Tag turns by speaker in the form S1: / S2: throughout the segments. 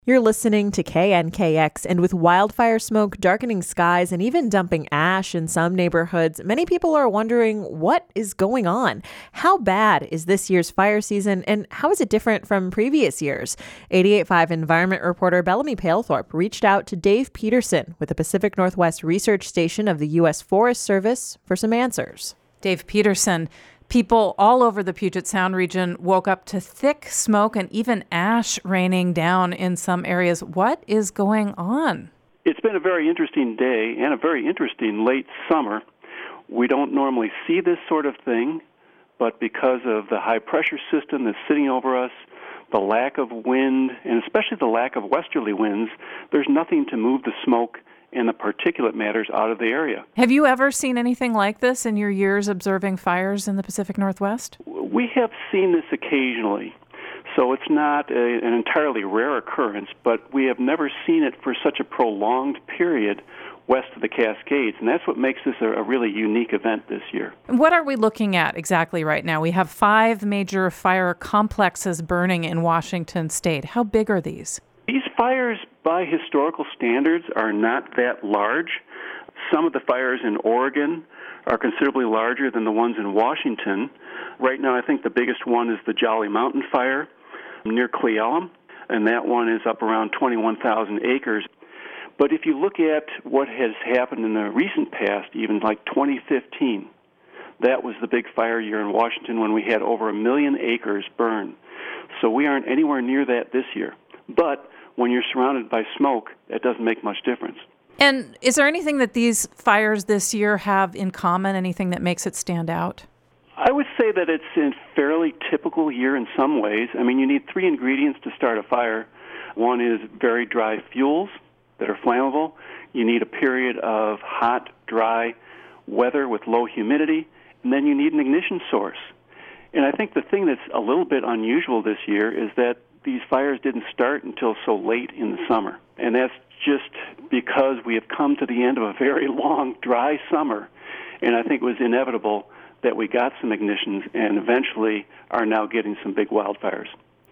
S1: You're listening to KNKX, and with wildfire smoke darkening skies and even dumping ash in some neighborhoods, many people are wondering what is going on. How bad is this year's fire season, and how is it different from previous years? 88.5 environment reporter Bellamy Palethorpe reached out to Dave Peterson with the Pacific Northwest Research Station of the U.S. Forest Service for some answers.
S2: Dave Peterson. People all over the Puget Sound region woke up to thick smoke and even ash raining down in some areas. What is going on?
S3: It's been a very interesting day and a very interesting late summer. We don't normally see this sort of thing, but because of the high-pressure system that's sitting over us, the lack of wind, and especially the lack of westerly winds, there's nothing to move the smoke and the particulate matters out of the area.
S2: Have you ever seen anything like this in your years observing fires in the Pacific Northwest?
S3: We have seen this occasionally, so it's not an entirely rare occurrence, but we have never seen it for such a prolonged period west of the Cascades, and that's what makes this a really unique event this year.
S2: What are we looking at exactly right now? We have 5 major fire complexes burning in Washington state. How big are these?
S3: These fires, by historical standards, are not that large. Some of the fires in Oregon are considerably larger than the ones in Washington. Right now, I think the biggest one is the Jolly Mountain Fire near Cle Elum, and that one is up around 21,000 acres. But if you look at what has happened in the recent past, even like 2015, that was the big fire year in Washington when we had over 1 million acres burned. So we aren't anywhere near that this year. But when you're surrounded by smoke, that doesn't make much difference.
S2: And is there anything that these fires this year have in common, anything that makes it stand out?
S3: I would say that it's a fairly typical year in some ways. I mean, you need 3 ingredients to start a fire. One is very dry fuels that are flammable. You need a period of hot, dry weather with low humidity, and then you need an ignition source. And I think the thing that's a little bit unusual this year is that these fires didn't start until so late in the summer. And that's just because we have come to the end of a very long, dry summer. And I think it was inevitable that we got some ignitions and eventually are now getting some big wildfires.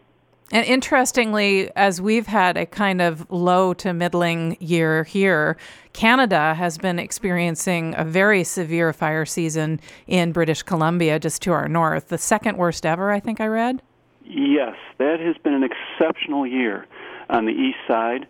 S2: And interestingly, as we've had a kind of low to middling year here, Canada has been experiencing a very severe fire season in British Columbia, just to our north. The second worst ever, I think I read.
S3: Yes, that has been an exceptional year on the east side,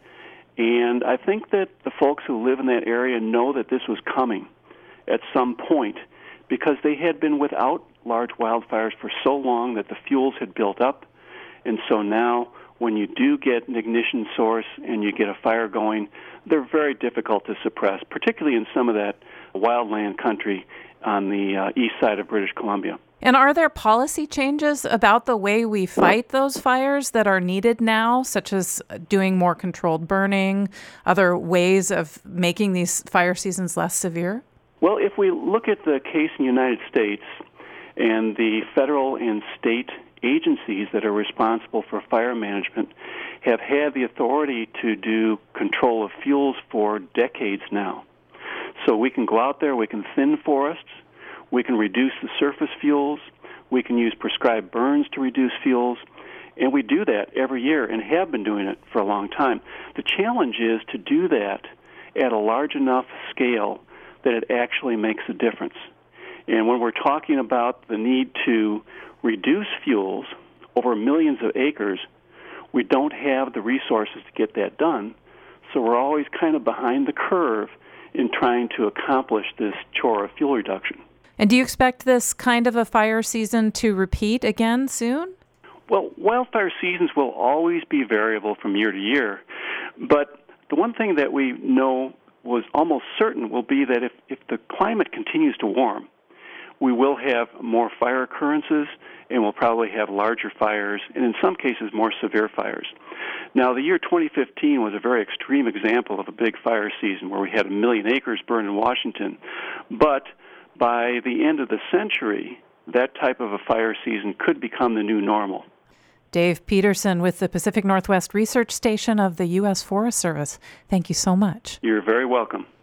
S3: and I think that the folks who live in that area know that this was coming at some point because they had been without large wildfires for so long that the fuels had built up, and so now when you do get an ignition source and you get a fire going, they're very difficult to suppress, particularly in some of that wildland country on the east side of British Columbia.
S2: And are there policy changes about the way we fight those fires that are needed now, such as doing more controlled burning, other ways of making these fire seasons less severe?
S3: Well, if we look at the case in the United States and the federal and state agencies that are responsible for fire management have had the authority to do control of fuels for decades now. So we can go out there, we can thin forests, we can reduce the surface fuels, we can use prescribed burns to reduce fuels, and we do that every year and have been doing it for a long time. The challenge is to do that at a large enough scale that it actually makes a difference. And when we're talking about the need to reduce fuels over millions of acres, we don't have the resources to get that done, so we're always kind of behind the curve in trying to accomplish this chore of fuel reduction.
S2: And do you expect this kind of a fire season to repeat again soon?
S3: Well, wildfire seasons will always be variable from year to year, but the one thing that we know was almost certain will be that if the climate continues to warm, we will have more fire occurrences and we'll probably have larger fires and in some cases more severe fires. Now, the year 2015 was a very extreme example of a big fire season where we had 1 million acres burned in Washington, but by the end of the century, that type of a fire season could become the new normal.
S2: Dave Peterson with the Pacific Northwest Research Station of the U.S. Forest Service. Thank you so much.
S3: You're very welcome.